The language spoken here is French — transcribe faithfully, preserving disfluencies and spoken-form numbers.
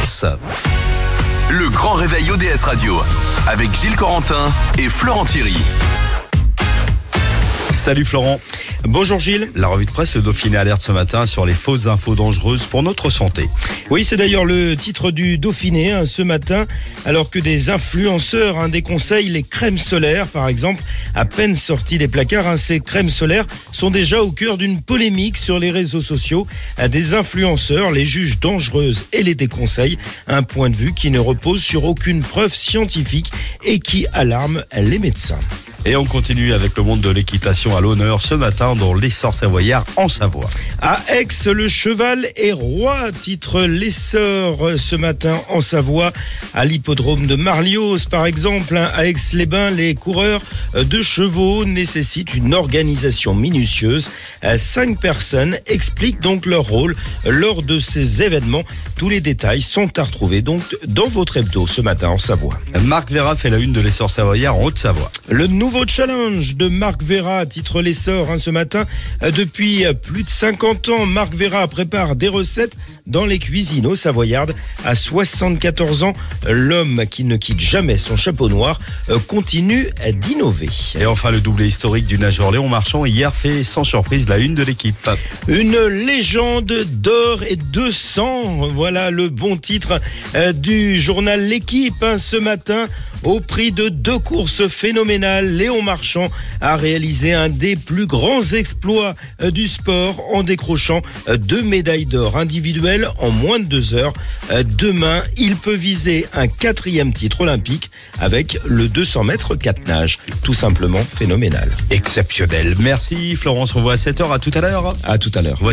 S. Le grand réveil O D S Radio avec Gilles Corentin et Florent Thierry. Salut Florent. Bonjour Gilles. La revue de presse, le Dauphiné alerte ce matin sur les fausses infos dangereuses pour notre santé. Oui, c'est d'ailleurs le titre du Dauphiné hein, ce matin, alors que des influenceurs hein, déconseillent les crèmes solaires, par exemple. À peine sorties des placards, hein, ces crèmes solaires sont déjà au cœur d'une polémique sur les réseaux sociaux. Des influenceurs les jugent dangereuses et les déconseillent. Un point de vue qui ne repose sur aucune preuve scientifique et qui alarme les médecins. Et on continue avec le monde de l'équitation à l'honneur ce matin dans l'Essor Savoyard en Savoie. À Aix, le cheval est roi, titre l'Essor ce matin en Savoie. À l'hippodrome de Marlios, par exemple, à Aix-les-Bains, les coureurs de chevaux nécessitent une organisation minutieuse. Cinq personnes expliquent donc leur rôle lors de ces événements. Tous les détails sont à retrouver donc dans votre hebdo ce matin en Savoie. Marc Vera fait la une de l'Essor Savoyard en Haute-Savoie. Le nouveau challenge de Marc Vera, titre l'Essor hein, ce matin. Depuis plus de cinquante ans, Marc Vera prépare des recettes dans les cuisines au Savoyardes. À soixante-quatorze ans, l'homme qui ne quitte jamais son chapeau noir continue d'innover. Et enfin, le doublé historique du nageur Léon Marchand hier fait sans surprise la une de l'équipe. Une légende d'or et de sang, voilà le bon titre du journal L'équipe hein, ce matin. Au prix de deux courses phénoménales, Léon Marchand a réalisé un des plus grands exploits du sport en décrochant deux médailles d'or individuelles en moins de deux heures. Demain, il peut viser un quatrième titre olympique avec le deux cents mètres quatre nages. Tout simplement phénoménal. Exceptionnel. Merci Florence, on se revoit à sept heures. À tout à l'heure. À tout à l'heure.